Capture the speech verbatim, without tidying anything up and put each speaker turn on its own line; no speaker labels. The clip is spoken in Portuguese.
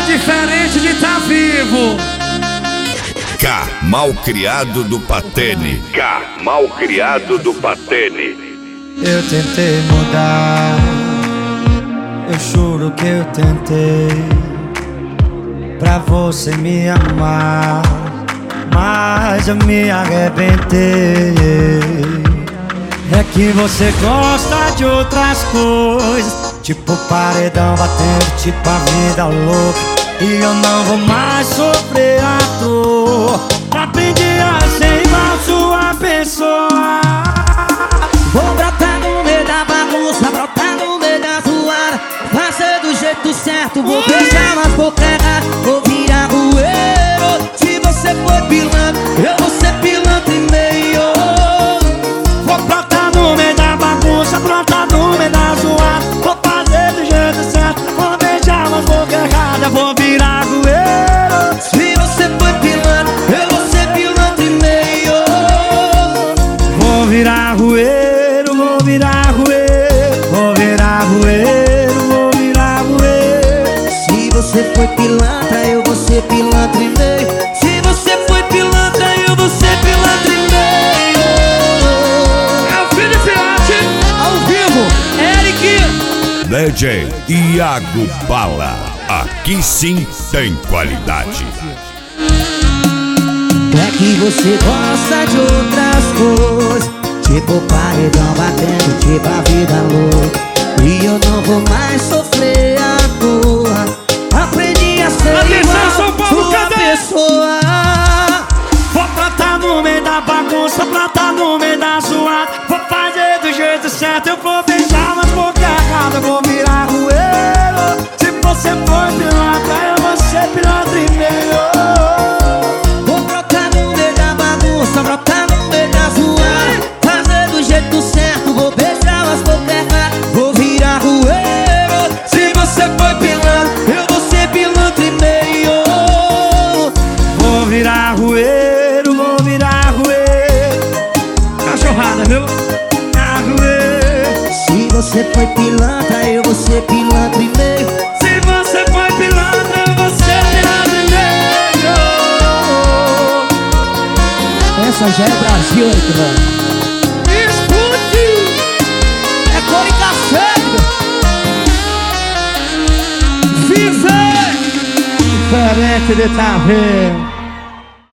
diferente de tá vivo.
K, malcriado do Patene. K, malcriado do Patene.
Eu tentei mudar, eu juro que eu tentei, pra você me amar, mas eu me arrebentei. É que você gosta de outras coisas, tipo paredão batendo, tipo a vida louca, e eu não vou mais sofrer à toa. Aprendi a ser igual sua pessoa.
Vou brotar no meio da bagunça, brotar no meio da zoada, fazer do jeito certo, vou beijar nas bocas erradas, vou virar rueiro. Se você for pilantra, eu vou ser pilantra e meio.
Vou brotar no meio da bagunça, brotar no meio da zoada, vou fazer do jeito certo, vou beijar nas bocas erradas, vou virar rueiro.
Se você for pilantra, eu vou ser pilantra e meio.
Vou virar rueiro, vou virar rueiro, vou virar rueiro, vou virar rueiro.
Se você foi pilantra, eu vou ser pilantra e meio. Se você foi pilantra, eu vou ser pilantra e meio.
É o filho filhote, ao vivo, Eric.
D J Iago Bala. Aqui sim tem qualidade.
É que você gosta de outras coisas, tipo paredão batendo, tipo a vida louca, e eu não vou mais sofrer à toa. Aprendi a ser
Atenção, São
igual
Paulo,
sua
cadê?
pessoa.
Vou plantar no meio da bagunça, plantar no meio da zoada, vou fazer do jeito certo, eu vou beijar nas bocas erradas, eu vou virar rueiro. Se você for pilantra, eu vou ser pilantra e meio.
Vou brotar no meio da bagunça, brotar no meio da zoada, fazer do jeito certo, vou beijar as bocas erradas, vou virar rueiro. Se você for pilantra, eu vou ser pilantra e meio.
Vou virar rueiro, vou virar rueiro.
Cachorrada, viu?
Virar rueiro.
Se você foi pilantra, eu vou ser pilantra e meio.
Se você foi pilantra, eu vou ser pilantra e meio.
Essa já é Brasil, irmão.
Escute!
É cor e cacete.
Viver! Diferente de tá vendo.